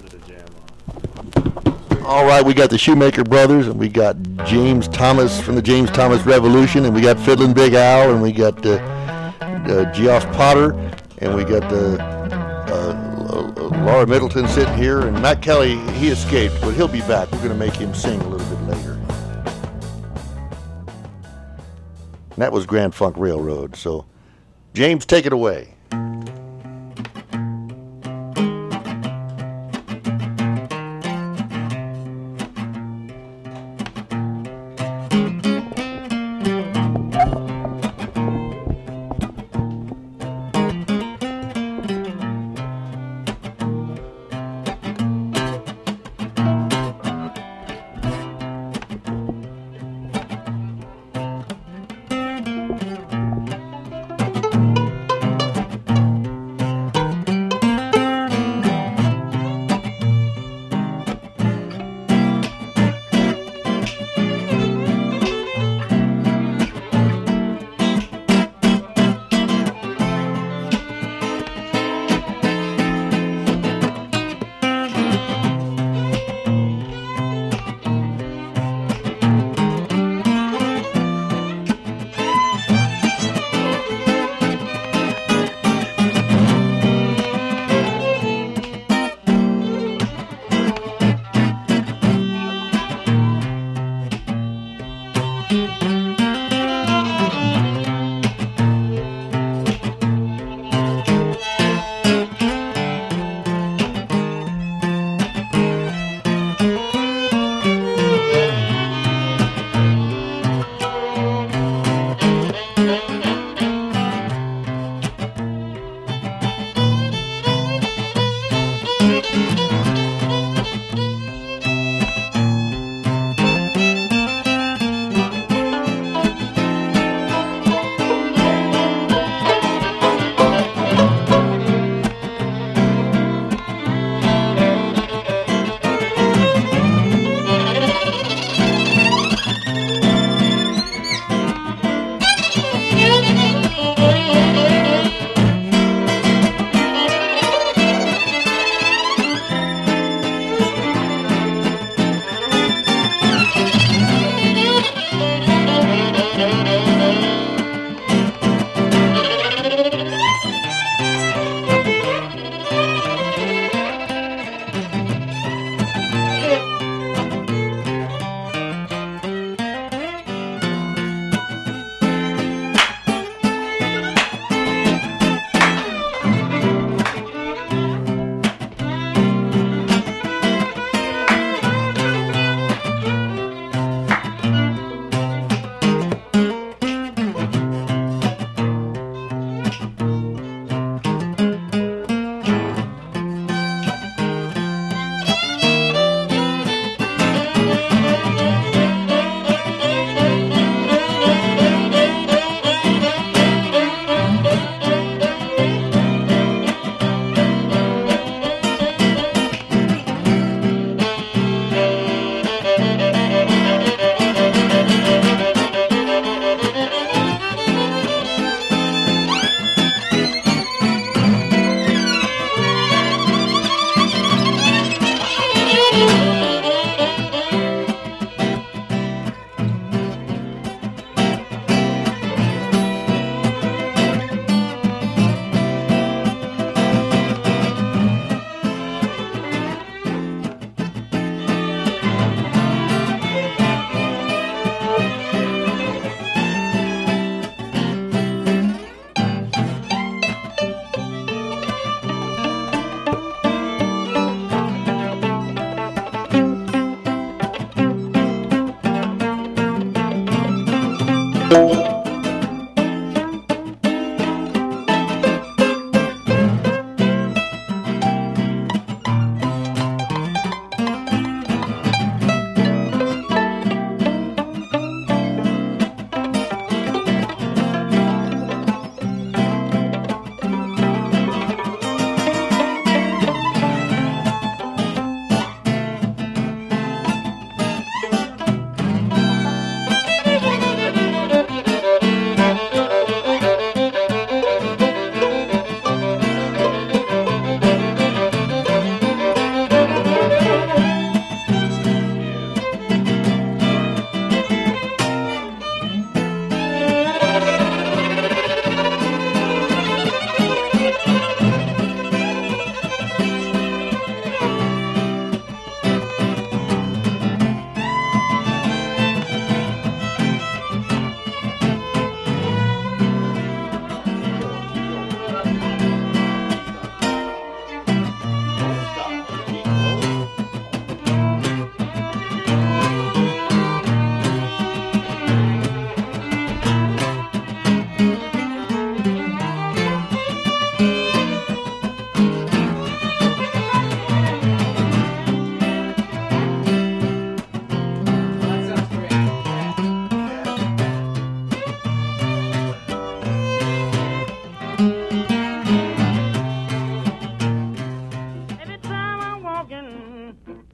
All right, we got the Shoemaker Brothers, and we got James Thomas from the James Thomas Revolution, and we got Fiddlin' Big Al, and we got Geoff Potter, and we got Laura Middleton sitting here, and Matt Kelly, he escaped, but he'll be back. We're going to make him sing a little bit later. And that was Grand Funk Railroad. So, James, take it away.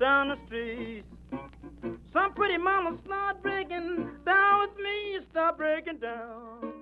down the street. Some pretty mama start breaking down with me, start breaking down.